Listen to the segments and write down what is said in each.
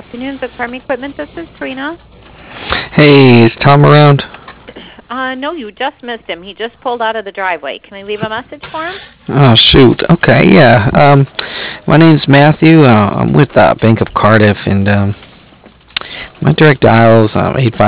afternoon, Big Farm Equipment. This is Trina. Hey, is Tom around? No, you just missed him. He just pulled out of the driveway. Can I leave a message for him? Oh, shoot. Okay, yeah. My name's Matthew. I'm with Bank of Cardiff, and my direct dial is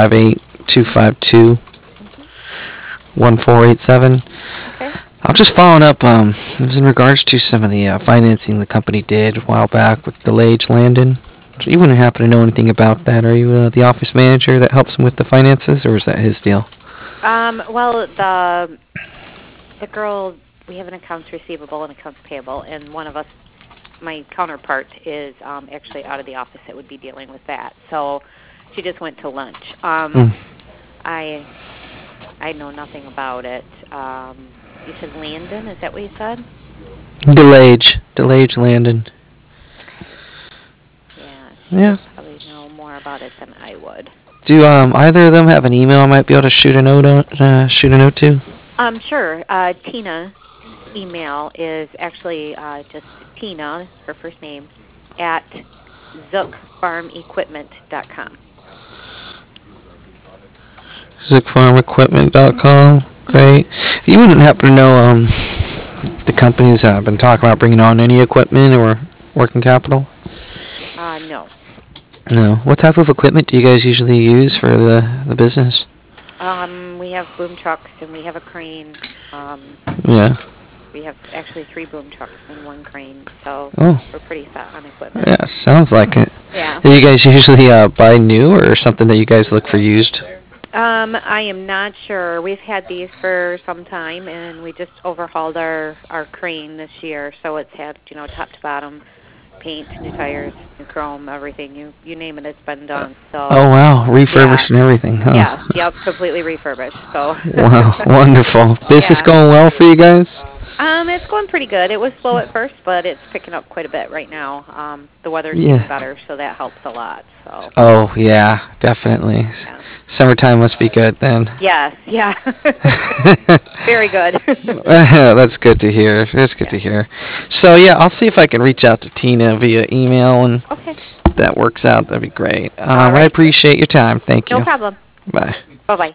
858-252-1487. Okay. I'm just following up. It was in regards to some of the financing the company did a while back with DeLage Landon. So you wouldn't happen to know anything about that? Are you the office manager that helps him with the finances, or is that his deal? Well, the girl, we have an accounts receivable and accounts payable, and one of us, my counterpart, is actually out of the office that would be dealing with that. So she just went to lunch. I know nothing about it. You said Landon, is that what you said? DeLage Landon. Yeah. She probably know more about it than I would. Do either of them have an email I might be able to shoot a note to? Sure. Tina's email is actually just Tina, her first name, at zookfarmequipment.com. zookfarmequipment.com. Great. You wouldn't happen to know the companies that have been talking about bringing on any equipment or working capital? No. No. What type of equipment do you guys usually use for the business? We have boom trucks and we have a crane. Yeah. We have actually 3 boom trucks and 1 crane, so we're pretty set on equipment. Yeah, sounds like it. Yeah. Do you guys usually buy new or something that you guys look for used? I am not sure. We've had these for some time, and we just overhauled our crane this year, so it's had, top to bottom, paint, new tires, new chrome, everything. You name it, it's been done. So. Oh, wow. Refurbished and everything, huh? Yeah, yep, completely refurbished. So. Wow, wonderful. Business going well for you guys? It's going pretty good. It was slow at first, but it's picking up quite a bit right now. The weather's getting better, so that helps a lot. So. Oh, yeah, definitely. Yeah. Summertime must be good then. Yes, yeah. Very good. That's good to hear. That's good to hear. So, yeah, I'll see if I can reach out to Tina via email, and if that works out, that'd be great. Right. I appreciate your time. Thank you. No problem. Bye. Bye-bye.